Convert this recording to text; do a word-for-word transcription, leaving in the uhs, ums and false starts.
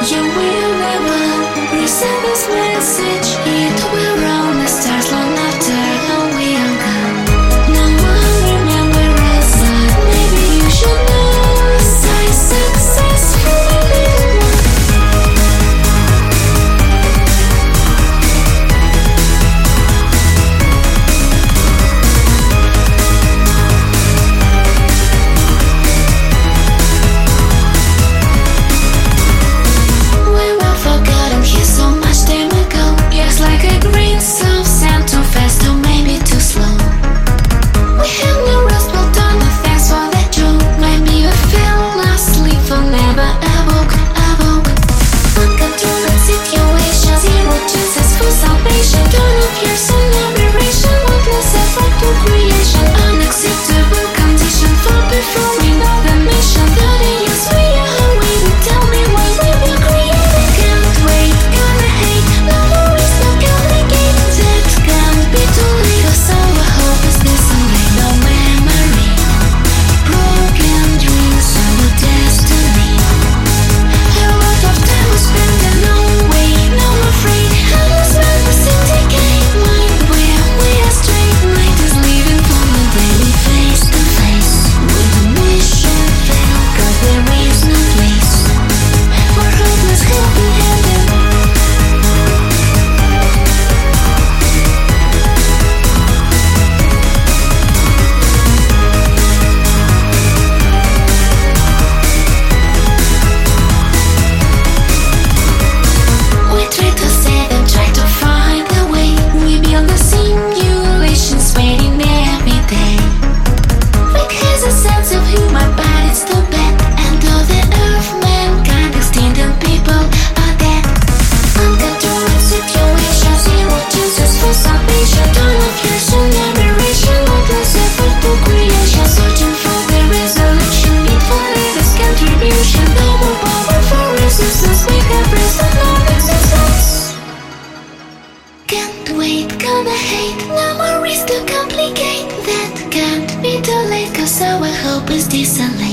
You will never receive this message. It will round the stars long after we are gone. No one remember us, but maybe you should know. I successfully lived one. We were forgotten here so much time ago. Years like a grain of sand, too fast or maybe too slow. We have no rest, well done, but thanks for that joke. Maybe we fell asleep for never awoke, awoke. Uncontrolled situation, zero chances for salvation. Turn off your sun aberration, worthless effort to creation. Unacceptable condition for performing all the mission. Thirty years we are waiting, tell me why we were created. Can't wait, gonna hate, no more is not complicated. That can't be too late, cause our hope is desolate. No memory, broken dreams, our destiny. A lot of time was spent and no way, no afraid. Endless memories indicate mind where we are straight. Night is leaving from the daily face to face. When the mission failed, cause there is no place for hopeless helping handed. We try to save and try to find a way. We build the simulations waiting every day. Fate has a sense of humor, but it's too bad. And all the earth, mankind, extinct people are dead. Uncontrolled situation, zero chances for salvation. Turn off your sun aberration, worthless effort to creation. Searching for the resolution, need for latest contribution. No more power for resistance, we have risen no existence. Can't wait, gonna hate, no more risk to complicate. That can't be too late, cause our hope is desolate.